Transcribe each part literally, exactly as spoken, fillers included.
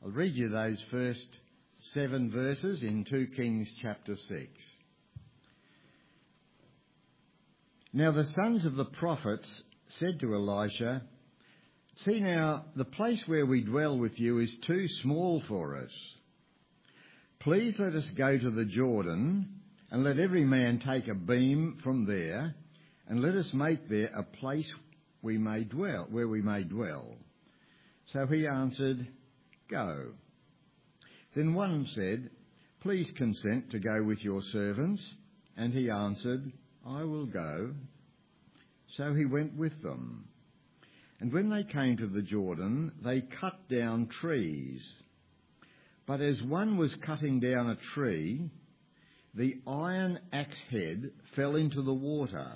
I'll read you those first seven verses in two Kings chapter six. Now the sons of the prophets said to Elisha, "See now, the place where we dwell with you is too small for us. Please let us go to the Jordan, and let every man take a beam from there, and let us make there a place we may dwell, where we may dwell." So he answered, "Go." Then one said, "Please consent to go with your servants." And he answered, "I will go." So he went with them. And when they came to the Jordan, they cut down trees. But as one was cutting down a tree, the iron axe head fell into the water.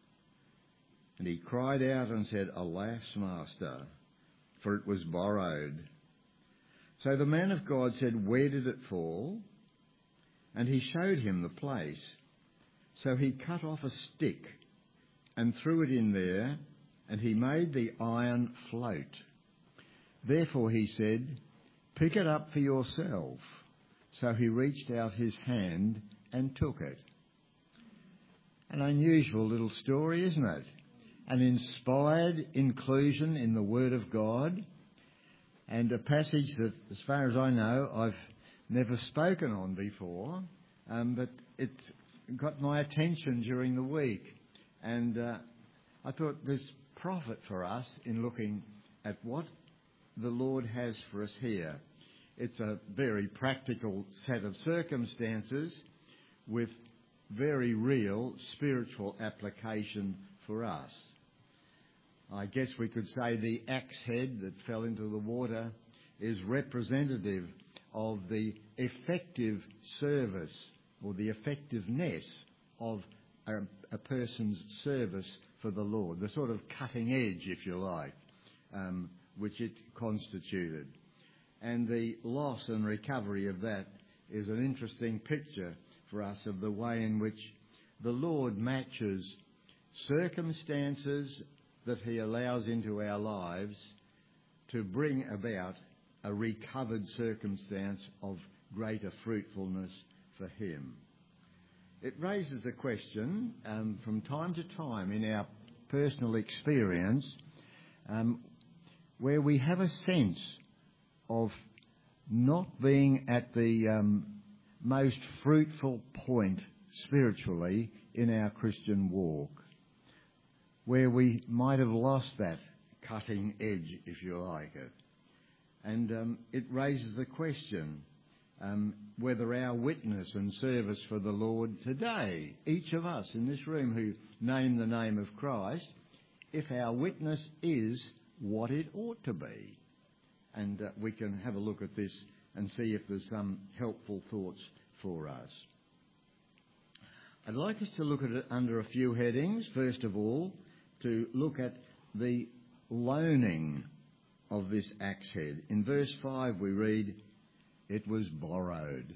And he cried out and said, "Alas, master, for it was borrowed." So the man of God said, "Where did it fall?" And he showed him the place. So he cut off a stick and threw it in there, and he made the iron float. Therefore he said, "Pick it up for yourself." So he reached out his hand and took it. An unusual little story, isn't it? An inspired inclusion in the Word of God, and a passage that, as far as I know, I've never spoken on before, um, but it got my attention during the week. And uh, I thought there's profit for us in looking at what the Lord has for us here. It's a very practical set of circumstances with very real spiritual application for us. I guess we could say the axe head that fell into the water is representative of the effective service or the effectiveness of a, a person's service for the Lord, the sort of cutting edge, if you like, um, which it constituted. And the loss and recovery of that is an interesting picture for us of the way in which the Lord matches circumstances that he allows into our lives to bring about a recovered circumstance of greater fruitfulness for him. It raises the question um, from time to time in our personal experience um, where we have a sense of not being at the um, most fruitful point spiritually in our Christian walk, where we might have lost that cutting edge, if you like it. And um, it raises the question um, whether our witness and service for the Lord today, each of us in this room who name the name of Christ, if our witness is what it ought to be. And uh, we can have a look at this and see if there's some helpful thoughts for us. I'd like us to look at it under a few headings. First of all, to look at the loaning of this axe head. In verse five we read, "It was borrowed."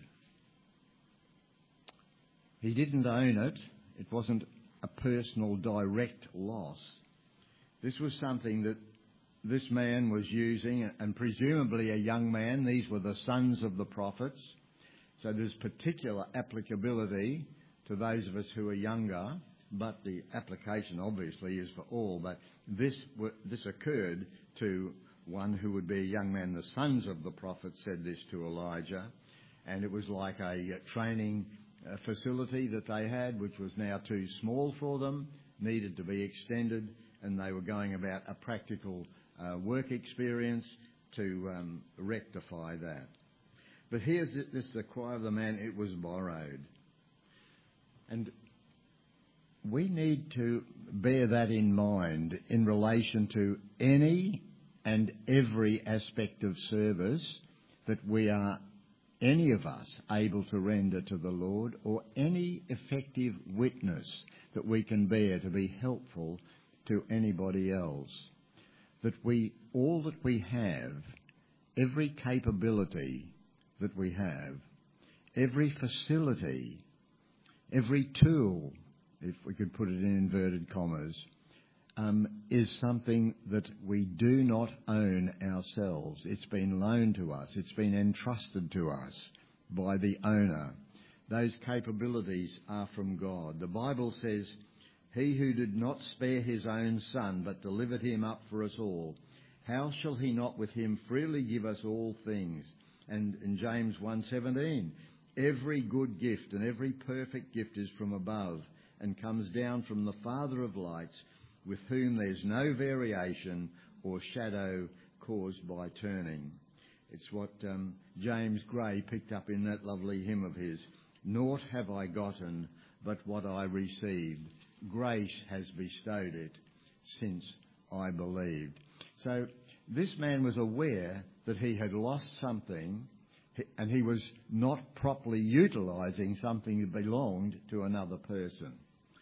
He didn't own it. It wasn't a personal direct loss. This was something that this man was using, and presumably a young man. These were the sons of the prophets. So there's particular applicability to those of us who are younger, but the application obviously is for all. But this this occurred to one who would be a young man. The sons of the prophets said this to Elijah, and it was like a training facility that they had, which was now too small for them, needed to be extended, and they were going about a practical uh, work experience to um, rectify that. But here's this, the cry of the man, "It was borrowed." And we need to bear that in mind in relation to any and every aspect of service that we are, any of us, able to render to the Lord, or any effective witness that we can bear to be helpful to anybody else. That we, all that we have, every capability that we have, every facility, every tool, if we could put it in inverted commas, um, is something that we do not own ourselves. It's been loaned to us. It's been entrusted to us by the owner. Those capabilities are from God. The Bible says, "He who did not spare his own son, but delivered him up for us all, how shall he not with him freely give us all things?" And in James one seventeen, "Every good gift and every perfect gift is from above and comes down from the Father of lights, with whom there's no variation or shadow caused by turning." It's what um, James Gray picked up in that lovely hymn of his. "Naught have I gotten but what I received. Grace has bestowed it since I believed." So this man was aware that he had lost something, and he was not properly utilising something that belonged to another person.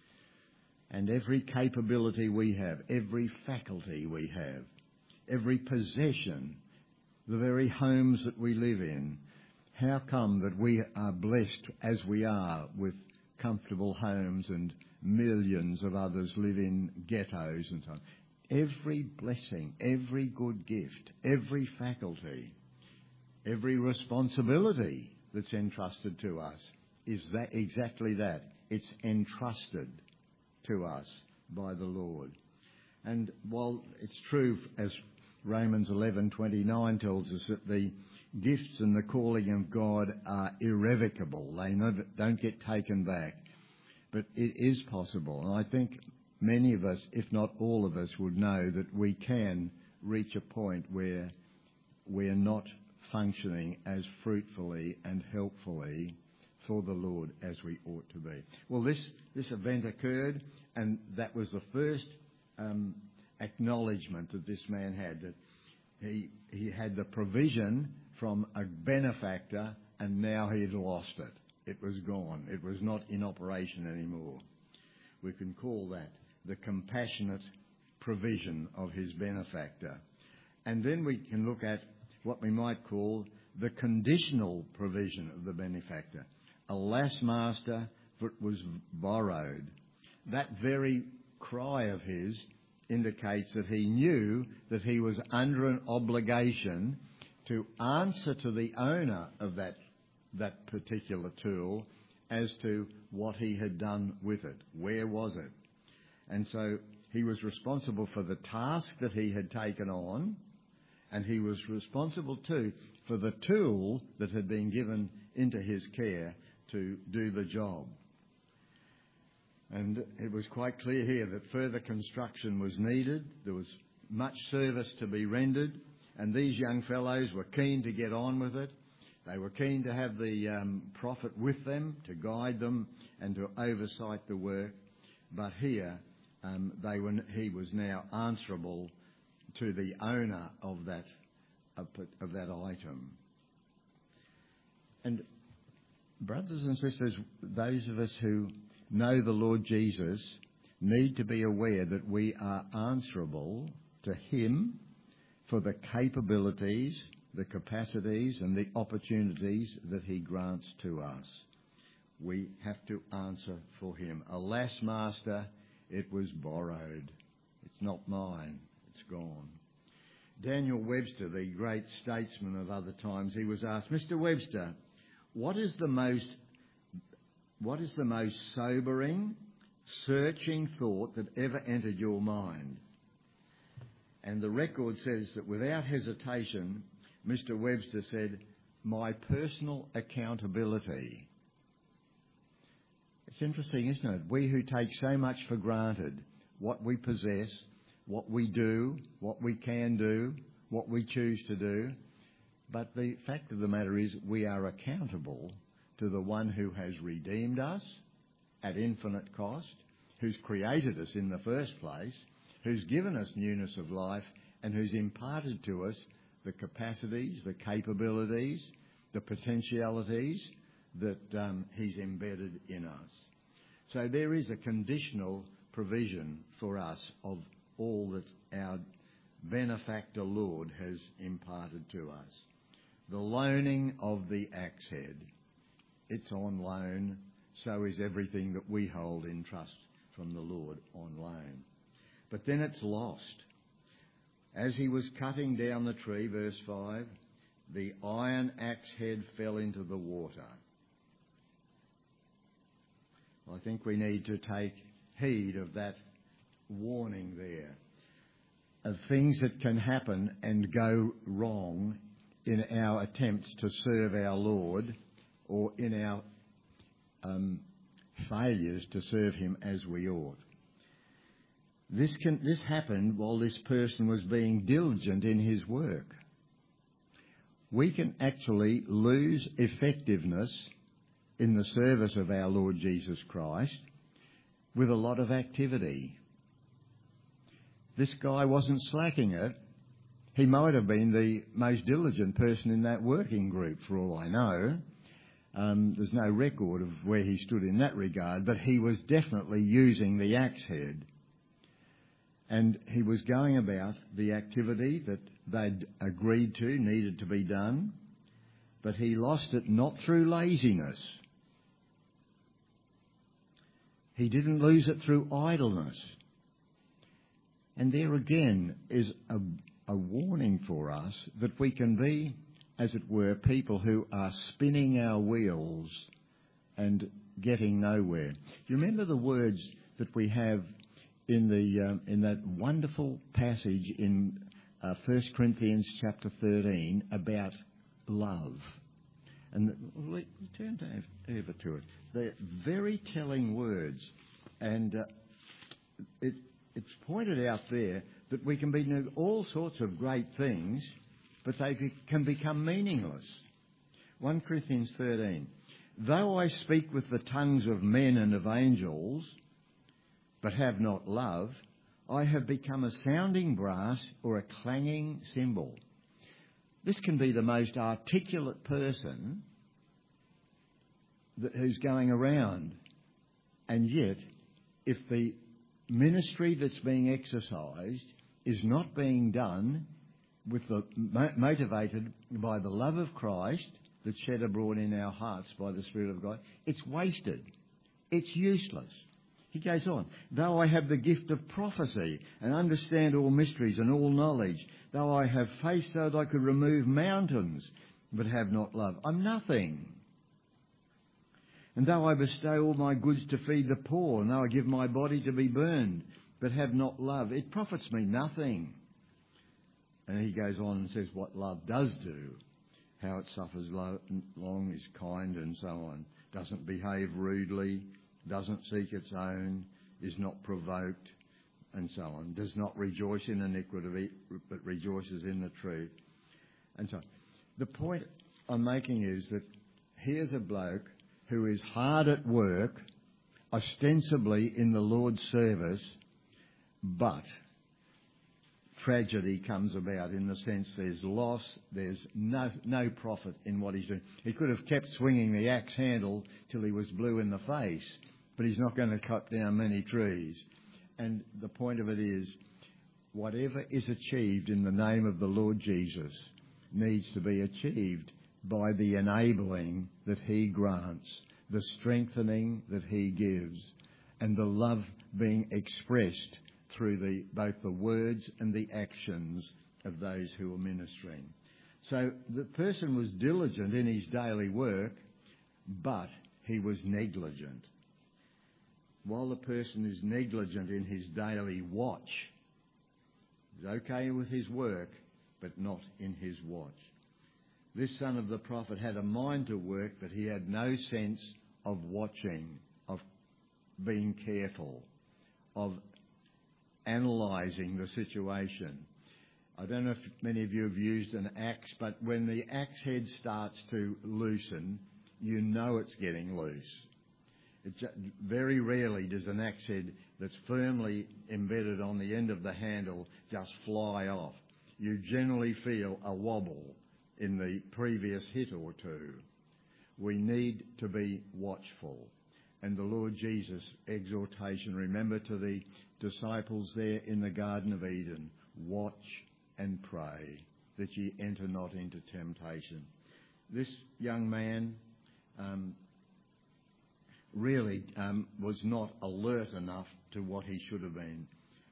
And every capability we have, every faculty we have, every possession, the very homes that we live in, how come that we are blessed as we are with comfortable homes and millions of others live in ghettos and so on? Every blessing, every good gift, every faculty, every responsibility that's entrusted to us is that exactly that. It's entrusted to us by the Lord. And while it's true, as Romans eleven twenty-nine tells us, that the gifts and the calling of God are irrevocable, they never, don't get taken back, but it is possible. And I think many of us, if not all of us, would know that we can reach a point where we're not functioning as fruitfully and helpfully for the Lord as we ought to be. Well, this, this event occurred, and that was the first um, acknowledgement that this man had, that he, he had the provision from a benefactor, and now he had lost it. It was gone. It was not in operation anymore. We can call that the compassionate provision of his benefactor. And then we can look at what we might call the conditional provision of the benefactor. "Alas, master, for it was borrowed." That very cry of his indicates that he knew that he was under an obligation to answer to the owner of that, that particular tool as to what he had done with it. Where was it? And so he was responsible for the task that he had taken on, and he was responsible too for the tool that had been given into his care to do the job. And it was quite clear here that further construction was needed. There was much service to be rendered, and these young fellows were keen to get on with it. They were keen to have the um, prophet with them, to guide them and to oversight the work. But here, um, they were, he was now answerable to the owner of that of, of that item. And brothers and sisters, those of us who know the Lord Jesus need to be aware that we are answerable to him for the capabilities, the capacities and the opportunities that he grants to us. We have to answer for him. "Alas, master, it was borrowed. It's not mine. It's gone." Daniel Webster, the great statesman of other times, he was asked, "Mister Webster, what is the most what is the most sobering, searching thought that ever entered your mind?" And the record says that without hesitation, Mister Webster said, "My personal accountability." It's interesting, isn't it? We who take so much for granted, what we possess, what we do, what we can do, what we choose to do. But the fact of the matter is we are accountable to the one who has redeemed us at infinite cost, who's created us in the first place, who's given us newness of life, and who's imparted to us the capacities, the capabilities, the potentialities that um, he's embedded in us. So there is a conditional provision for us of all that our benefactor Lord has imparted to us. The loaning of the axe head, it's on loan, so is everything that we hold in trust from the Lord on loan. But then it's lost. As he was cutting down the tree, verse five, the iron axe head fell into the water. I think we need to take heed of that warning there, of things that can happen and go wrong in our attempts to serve our Lord, or in our um, failures to serve him as we ought. This can, this happened while this person was being diligent in his work. We can actually lose effectiveness in the service of our Lord Jesus Christ with a lot of activity. This guy wasn't slacking it. He might have been the most diligent person in that working group, for all I know. Um, there's no record of where he stood in that regard, but he was definitely using the axe head. And he was going about the activity that they'd agreed to, needed to be done, but he lost it not through laziness. He didn't lose it through idleness. And there again is a, a warning for us that we can be, as it were, people who are spinning our wheels and getting nowhere. Do you remember the words that we have in the um, in that wonderful passage in uh, First Corinthians chapter thirteen about love? And we turn to, over to it. They're very telling words, and uh, it, it's pointed out there that we can be doing all sorts of great things, but they be, can become meaningless. First Corinthians thirteen. Though I speak with the tongues of men and of angels, but have not love, I have become a sounding brass or a clanging cymbal. This can be the most articulate person that, who's going around. And yet, if the ministry that's being exercised is not being done with the motivated by the love of Christ that's shed abroad in our hearts by the Spirit of God, it's wasted. It's useless. He goes on, though I have the gift of prophecy and understand all mysteries and all knowledge, though I have faith so that I could remove mountains, but have not love, I'm nothing. And though I bestow all my goods to feed the poor, and though I give my body to be burned, but have not love, it profits me nothing. And he goes on and says what love does do, how it suffers long, is kind, and so on, doesn't behave rudely, doesn't seek its own, is not provoked, and so on, does not rejoice in iniquity, but rejoices in the truth, and so on. The point I'm making is that here's a bloke who is hard at work, ostensibly in the Lord's service, but tragedy comes about in the sense there's loss, there's no no profit in what he's doing. He could have kept swinging the axe handle till he was blue in the face, but he's not going to cut down many trees. And the point of it is, whatever is achieved in the name of the Lord Jesus needs to be achieved by the enabling that he grants, the strengthening that he gives, and the love being expressed through the, both the words and the actions of those who are ministering. So the person was diligent in his daily work, but he was negligent. While the person is negligent in his daily watch, he's okay with his work, but not in his watch. This son of the prophet had a mind to work, but he had no sense of watching, of being careful, of analysing the situation. I don't know if many of you have used an axe, but when the axe head starts to loosen, you know it's getting loose. It just, very rarely does an axe head that's firmly embedded on the end of the handle just fly off. You generally feel a wobble in the previous hit or two. We need to be watchful. And the Lord Jesus' exhortation, remember to the disciples there in the Garden of Eden, watch and pray that ye enter not into temptation. This young man um, really um, was not alert enough to what he should have been.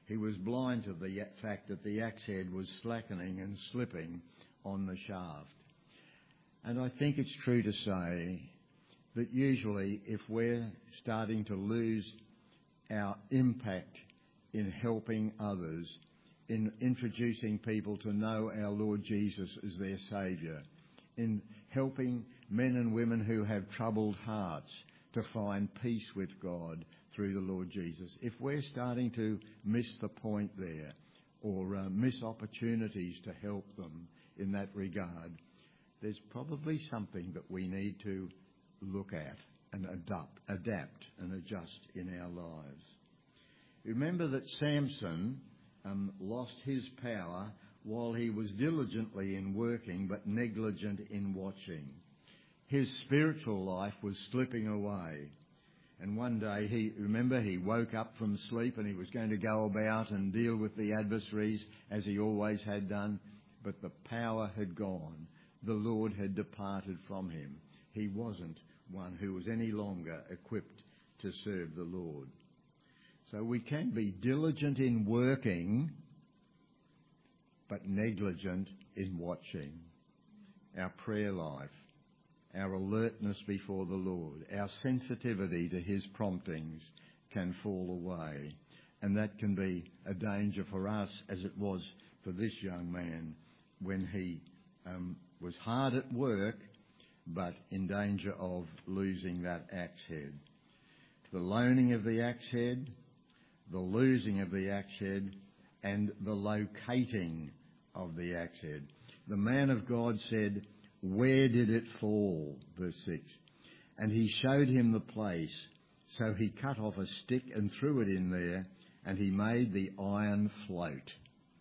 He was blind to the fact that the axe head was slackening and slipping on the shaft. And I think it's true to say that usually if we're starting to lose our impact in helping others, in introducing people to know our Lord Jesus as their Saviour, in helping men and women who have troubled hearts to find peace with God through the Lord Jesus, if we're starting to miss the point there or uh, miss opportunities to help them in that regard, there's probably something that we need to look at and adapt, adapt and adjust in our lives. Remember that Samson um, lost his power while he was diligently in working but negligent in watching. His spiritual life was slipping away. And one day, he remember, he woke up from sleep and he was going to go about and deal with the adversaries as he always had done, but the power had gone. The Lord had departed from him. He wasn't one who was any longer equipped to serve the Lord. So we can be diligent in working, but negligent in watching. Our prayer life, our alertness before the Lord, our sensitivity to his promptings can fall away. And that can be a danger for us, as it was for this young man when he um, was hard at work, but in danger of losing that axe head. The loaning of the axe head, the losing of the axe head, and the locating of the axe head. The man of God said, "Where did it fall?" Verse six. And he showed him the place. So he cut off a stick and threw it in there, and he made the iron float.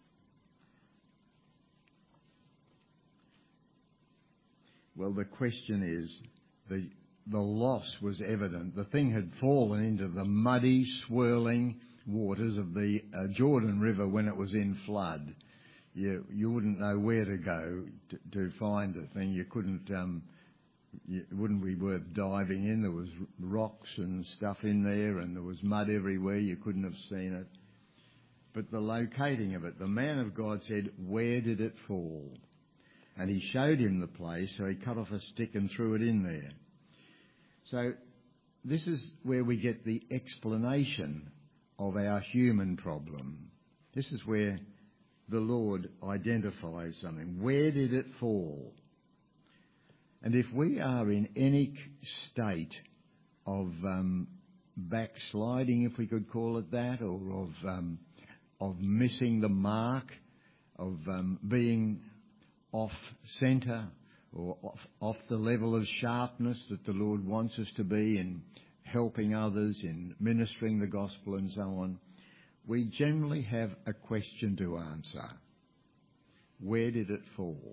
Well, the question is, the, the loss was evident. The thing had fallen into the muddy, swirling waters of the uh, Jordan River when it was in flood. You, you wouldn't know where to go to, to find the thing. You couldn't, um, it wouldn't be worth diving in. There was rocks and stuff in there, and there was mud everywhere. You couldn't have seen it. But the locating of it, the man of God said, "Where did it fall?" And he showed him the place, so he cut off a stick and threw it in there. So this is where we get the explanation of our human problem. This is where the Lord identifies something. Where did it fall? And if we are in any state of um, backsliding, if we could call it that, or of um, of missing the mark, of um, being off centre or off, off the level of sharpness that the Lord wants us to be in helping others, in ministering the gospel and so on, we generally have a question to answer. Where did it fall?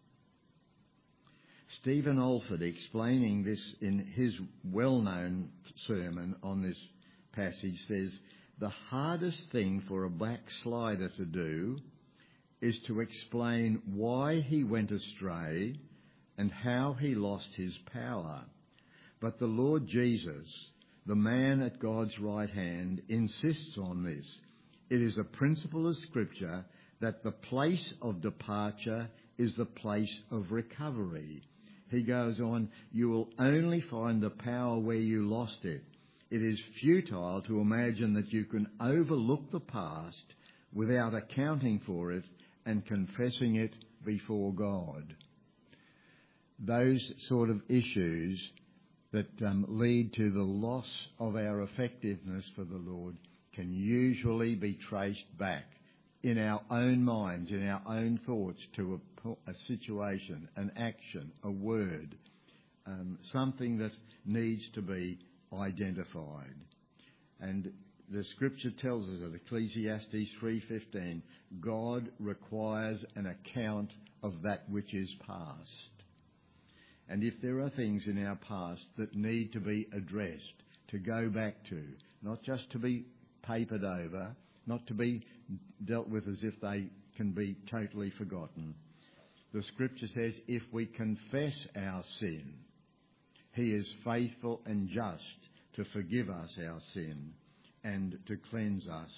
Stephen Alford, explaining this in his well-known sermon on this passage, says, "The hardest thing for a backslider to do is to explain why he went astray and how he lost his power. But the Lord Jesus, the man at God's right hand, insists on this. It is a principle of Scripture that the place of departure is the place of recovery." He goes on, "You will only find the power where you lost it. It is futile to imagine that you can overlook the past without accounting for it and confessing it before God." Those sort of issues that um, lead to the loss of our effectiveness for the Lord can usually be traced back in our own minds, in our own thoughts, to a, a situation, an action, a word, um, something that needs to be identified. And the Scripture tells us at Ecclesiastes three fifteen, God requires an account of that which is past. And if there are things in our past that need to be addressed, to go back to, not just to be papered over, not to be dealt with as if they can be totally forgotten. The Scripture says, if we confess our sin, He is faithful and just to forgive us our sin and to cleanse us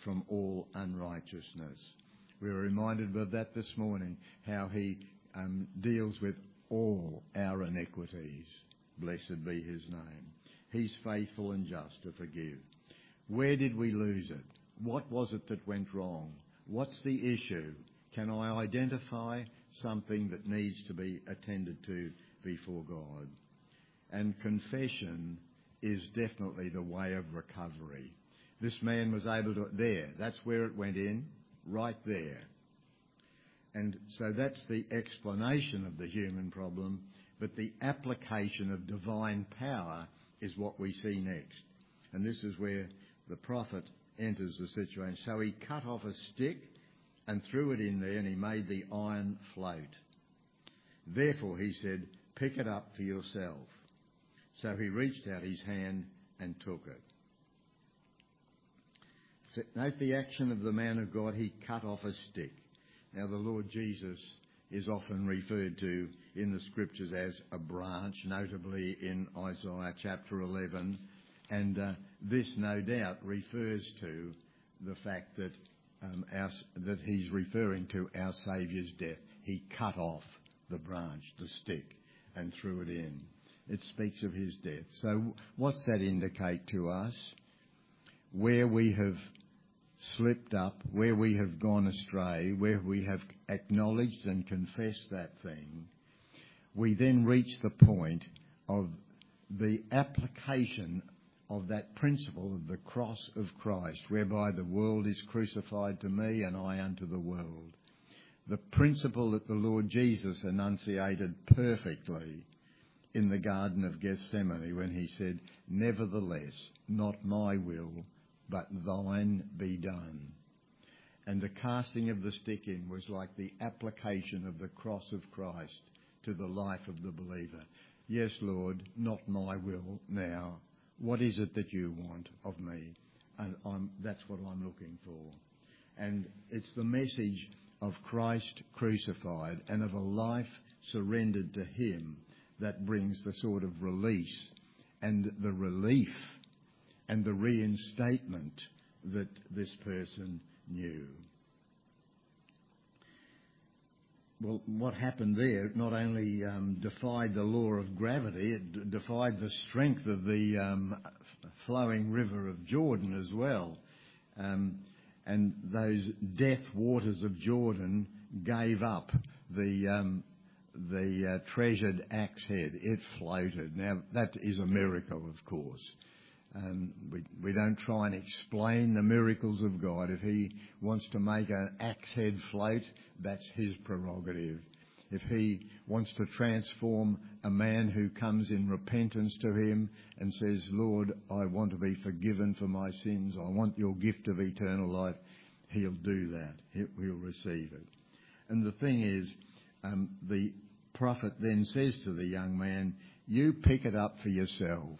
from all unrighteousness. We were reminded of that this morning, how he um, deals with all our iniquities. Blessed be his name. He's faithful and just to forgive. Where did we lose it? What was it that went wrong? What's the issue? Can I identify something that needs to be attended to before God? And confession is definitely the way of recovery. This man was able to... There, that's where it went in, right there. And so that's the explanation of the human problem, but the application of divine power is what we see next. And this is where the prophet enters the situation. So he cut off a stick and threw it in there, and he made the iron float. Therefore, he said, pick it up for yourself. So he reached out his hand and took it. Note the action of the man of God. He cut off a stick. Now, the Lord Jesus is often referred to in the Scriptures as a branch, notably in Isaiah chapter eleven. And uh, this, no doubt, refers to the fact that um, our, that he's referring to our Saviour's death. He cut off the branch, the stick, and threw it in. It speaks of his death. So what's that indicate to us? Where we have slipped up, where we have gone astray, where we have acknowledged and confessed that thing, we then reach the point of the application of that principle of the cross of Christ, whereby the world is crucified to me and I unto the world. The principle that the Lord Jesus enunciated perfectly in the Garden of Gethsemane when he said, nevertheless, not my will, but thine be done. And the casting of the stick in was like the application of the cross of Christ to the life of the believer. Yes, Lord, not my will now. What is it that you want of me? And I'm, that's what I'm looking for. And it's the message of Christ crucified and of a life surrendered to him that brings the sort of release and the relief and the reinstatement that this person knew. Well, what happened there not only um, defied the law of gravity, it d- defied the strength of the um, flowing river of Jordan as well. Um, and those death waters of Jordan gave up the um, the uh, treasured axe head. It floated. Now, that is a miracle, of course. Um, we, we don't try and explain the miracles of God. If he wants to make an axe head float, that's his prerogative. If he wants to transform a man who comes in repentance to him and says, Lord, I want to be forgiven for my sins, I want your gift of eternal life, he'll do that. He'll, he'll receive it. And the thing is, um, the prophet then says to the young man, you pick it up for yourself.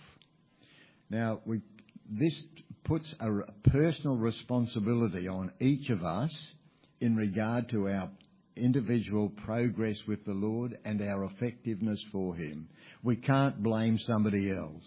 Now, we, this puts a personal responsibility on each of us in regard to our individual progress with the Lord and our effectiveness for him. We can't blame somebody else.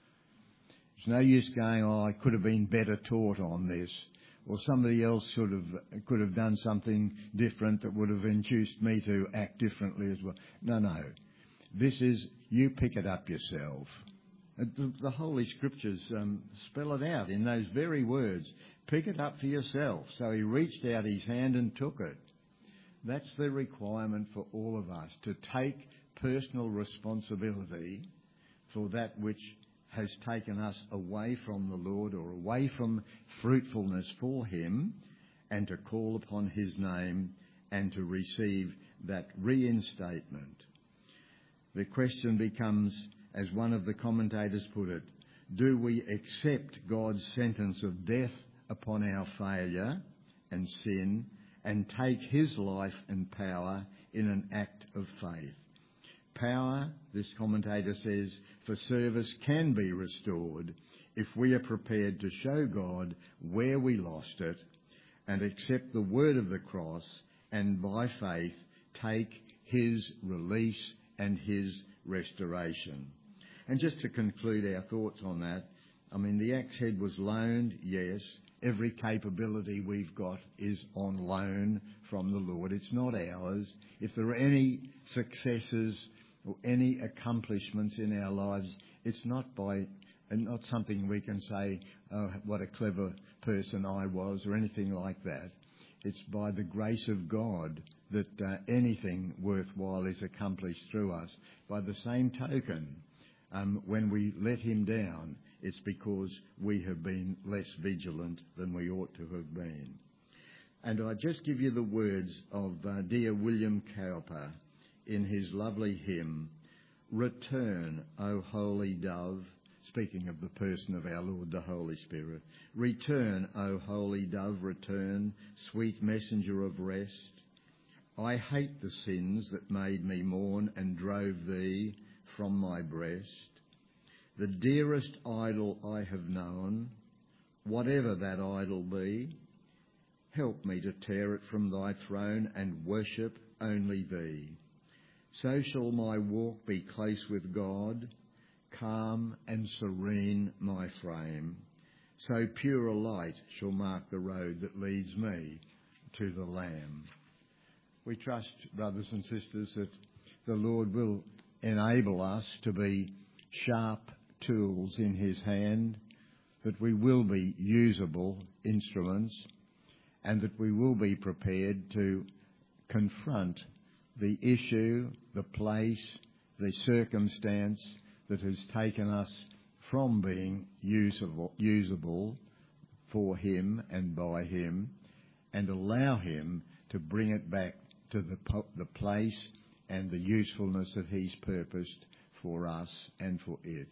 It's no use going, oh, I could have been better taught on this, or somebody else should have, could have done something different that would have induced me to act differently as well. No, no. This is, you pick it up yourself. The, the Holy Scriptures um, spell it out in those very words. Pick it up for yourself. So he reached out his hand and took it. That's the requirement for all of us, to take personal responsibility for that which has taken us away from the Lord or away from fruitfulness for him, and to call upon his name and to receive that reinstatement. The question becomes, as one of the commentators put it, do we accept God's sentence of death upon our failure and sin and take his life and power in an act of faith? Power, this commentator says, for service can be restored if we are prepared to show God where we lost it and accept the word of the cross and by faith take his release and his restoration. And just to conclude our thoughts on that, I mean, the axe head was loaned, yes, Every capability we've got is on loan from the Lord. It's not ours. If there are any successes or any accomplishments in our lives, it's not by and not something we can say, oh, what a clever person I was, or anything like that. It's by the grace of God that uh, anything worthwhile is accomplished through us. By the same token, um, when we let him down, it's because we have been less vigilant than we ought to have been. And I just give you the words of uh, dear William Cowper in his lovely hymn, "Return, O Holy Dove," speaking of the person of our Lord, the Holy Spirit. "Return, O Holy Dove, return, sweet messenger of rest. I hate the sins that made me mourn and drove thee from my breast. The dearest idol I have known, whatever that idol be, help me to tear it from thy throne and worship only thee. So shall my walk be close with God, calm and serene my frame. So pure a light shall mark the road that leads me to the Lamb." We trust, brothers and sisters, that the Lord will enable us to be sharp tools in his hand, that we will be usable instruments, and that we will be prepared to confront the issue, the place, the circumstance that has taken us from being usable, usable for him and by him, and allow him to bring it back to the, po- the place and the usefulness that he's purposed for us and for it.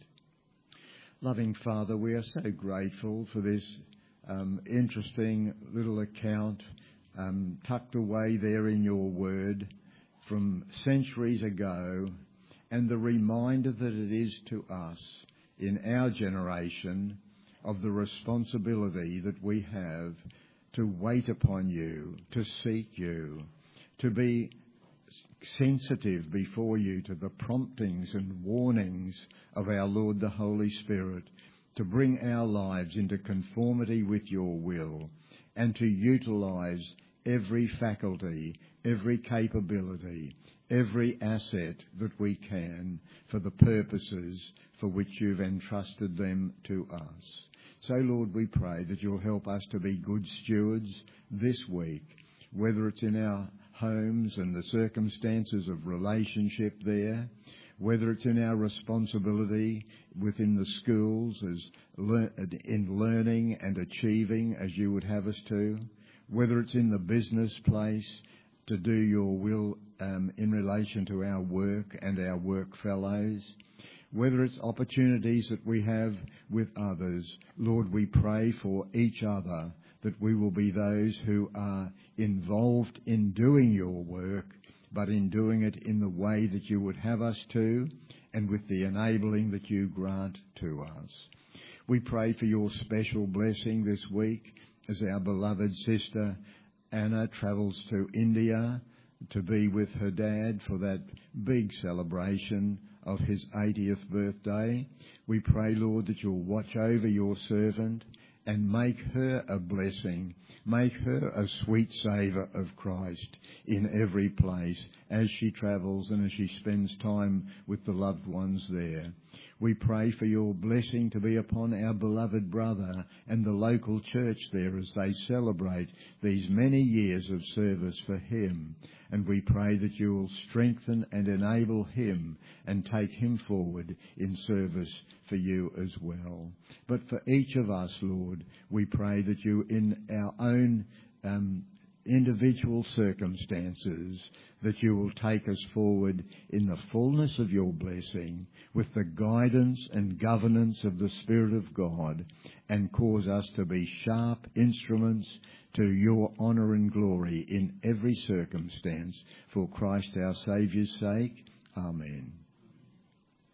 Loving Father, we are so grateful for this um, interesting little account um, tucked away there in your word from centuries ago, and the reminder that it is to us in our generation of the responsibility that we have to wait upon you, to seek you, to be sensitive before you to the promptings and warnings of our Lord the Holy Spirit, to bring our lives into conformity with your will, and to utilise every faculty, every capability, every asset that we can for the purposes for which you've entrusted them to us. So, Lord, we pray that you'll help us to be good stewards this week, whether it's in our homes and the circumstances of relationship there, whether it's in our responsibility within the schools as lear- in learning and achieving as you would have us to, whether it's in the business place to do your will um, in relation to our work and our work fellows, whether it's opportunities that we have with others. Lord, we pray for each other that we will be those who are involved in doing your work, but in doing it in the way that you would have us to, and with the enabling that you grant to us. We pray for your special blessing this week as our beloved sister Anna travels to India to be with her dad for that big celebration of his eightieth birthday. We pray, Lord, that you'll watch over your servant and make her a blessing, make her a sweet savour of Christ in every place as she travels and as she spends time with the loved ones there. We pray for your blessing to be upon our beloved brother and the local church there as they celebrate these many years of service for him. And we pray that you will strengthen and enable him and take him forward in service for you as well. But for each of us, Lord, we pray that you, in our own um, individual circumstances, that you will take us forward in the fullness of your blessing with the guidance and governance of the Spirit of God, and cause us to be sharp instruments to your honour and glory in every circumstance, for Christ our Saviour's sake. Amen.